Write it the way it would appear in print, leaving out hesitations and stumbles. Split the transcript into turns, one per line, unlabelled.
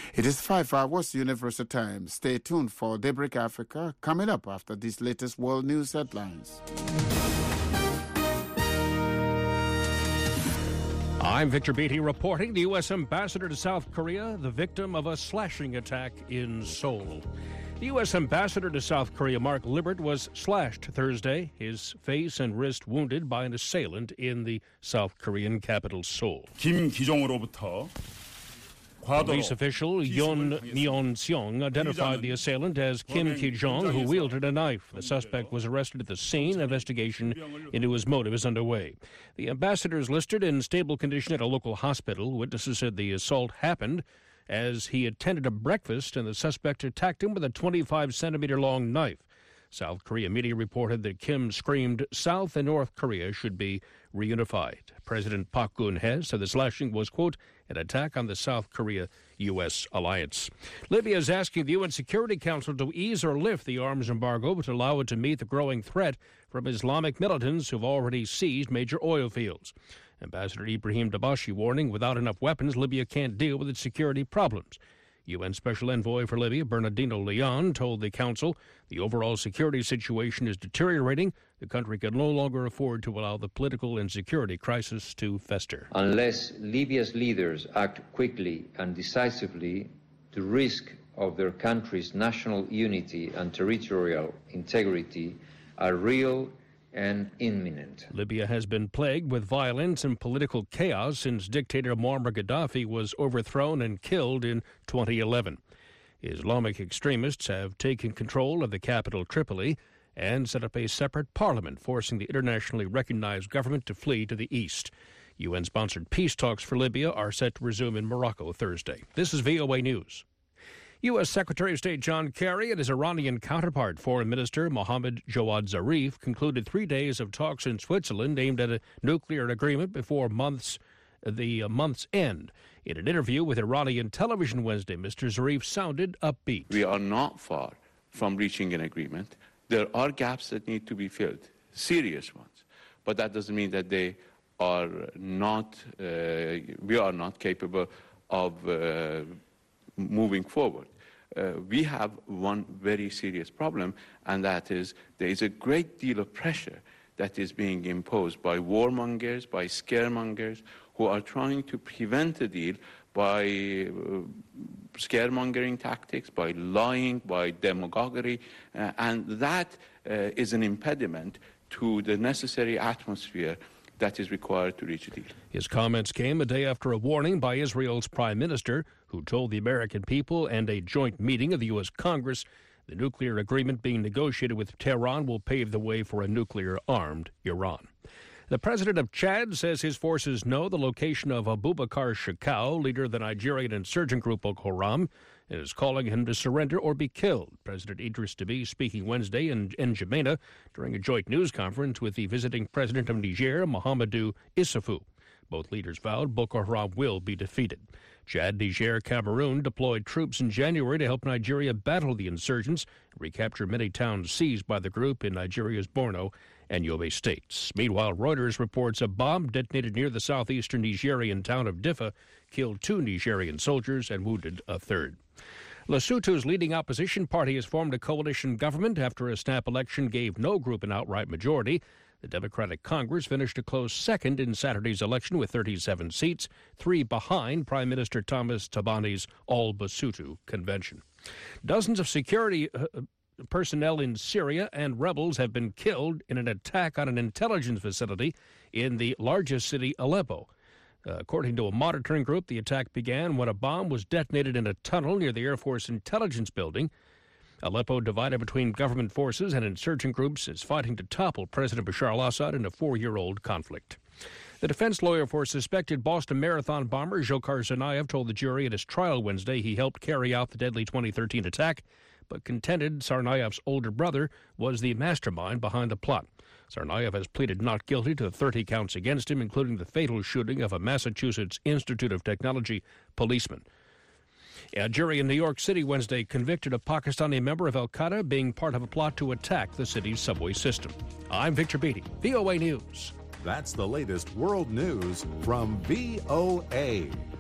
It is 5 hours Universal Time. Stay tuned for Daybreak Africa coming up after these latest world news headlines.
I'm Victor Beatty reporting. The U.S. ambassador to South Korea, the victim of a slashing attack in Seoul. The U.S. ambassador to South Korea, Mark Libbert, was slashed Thursday, his face and wrist wounded by an assailant in the South Korean capital, Seoul.
김기정으로부터
Police official Yoon Myeon-seong identified the assailant as Kim Ki-jong, who wielded a knife. The suspect was arrested at the scene. Investigation into his motive is underway. The ambassador is listed in stable condition at a local hospital. Witnesses said the assault happened as he attended a breakfast and the suspect attacked him with a 25-centimeter-long knife. South Korea media reported that Kim screamed South and North Korea should be reunified. President Park Geun-hye said the slashing was, quote, an attack on the South Korea-U.S. alliance. Libya is asking the UN Security Council to ease or lift the arms embargo to allow it to meet the growing threat from Islamic militants who've already seized major oil fields. Ambassador Ibrahim Dabashi warning without enough weapons, Libya can't deal with its security problems. UN Special Envoy for Libya, Bernardino Leon, told the Council the overall security situation is deteriorating. The country can no longer afford to allow the political and security crisis to fester.
Unless Libya's leaders act quickly and decisively, the risk of their country's national unity and territorial integrity are real and imminent.
Libya has been plagued with violence and political chaos since dictator Muammar Gaddafi was overthrown and killed in 2011. Islamic extremists have taken control of the capital, Tripoli, and set up a separate parliament, forcing the internationally recognized government to flee to the east. UN-sponsored peace talks for Libya are set to resume in Morocco Thursday. This is VOA News. U.S. Secretary of State John Kerry and his Iranian counterpart, Foreign Minister Mohammad Jawad Zarif, concluded 3 days of talks in Switzerland aimed at a nuclear agreement before the month's end. In an interview with Iranian television Wednesday, Mr. Zarif sounded upbeat.
We are not far from reaching an agreement. There are gaps that need to be filled, serious ones, but that doesn't mean that they are not. We are not capable of moving forward. We have one very serious problem, and that is there is a great deal of pressure that is being imposed by warmongers, by scaremongers, who are trying to prevent a deal by scaremongering tactics, by lying, by demagoguery, and that is an impediment to the necessary atmosphere that is required to reach a deal.
His comments came a day after a warning by Israel's prime minister, who told the American people and a joint meeting of the U.S. Congress the nuclear agreement being negotiated with Tehran will pave the way for a nuclear-armed Iran. The president of Chad says his forces know the location of Abubakar Shekau, leader of the Nigerian insurgent group Boko Haram, and is calling him to surrender or be killed. President Idris Deby speaking Wednesday in N'Djamena during a joint news conference with the visiting president of Niger, Mahamadou Issoufou. Both leaders vowed Boko Haram will be defeated. Chad, Niger, Cameroon deployed troops in January to help Nigeria battle the insurgents and recapture many towns seized by the group in Nigeria's Borno and Yobe states. Meanwhile, Reuters reports a bomb detonated near the southeastern Nigerian town of Diffa killed 2 Nigerian soldiers and wounded a third. Lesotho's leading opposition party has formed a coalition government after a snap election gave no group an outright majority. The Democratic Congress finished a close second in Saturday's election with 37 seats, 3 behind Prime Minister Thomas Tabani's All Basotho convention. Dozens of security personnel in Syria and rebels have been killed in an attack on an intelligence facility in the largest city, Aleppo. According to a monitoring group, the attack began when a bomb was detonated in a tunnel near the Air Force Intelligence Building. Aleppo, divided between government forces and insurgent groups, is fighting to topple President Bashar al-Assad in a 4-year-old conflict. The defense lawyer for suspected Boston Marathon bomber Dzhokhar Tsarnaev told the jury at his trial Wednesday he helped carry out the deadly 2013 attack, but contended Tsarnaev's older brother was the mastermind behind the plot. Tsarnaev has pleaded not guilty to the 30 counts against him, including the fatal shooting of a Massachusetts Institute of Technology policeman. A jury in New York City Wednesday convicted a Pakistani member of al-Qaeda being part of a plot to attack the city's subway system. I'm Victor Beatty, VOA News.
That's the latest world news from VOA.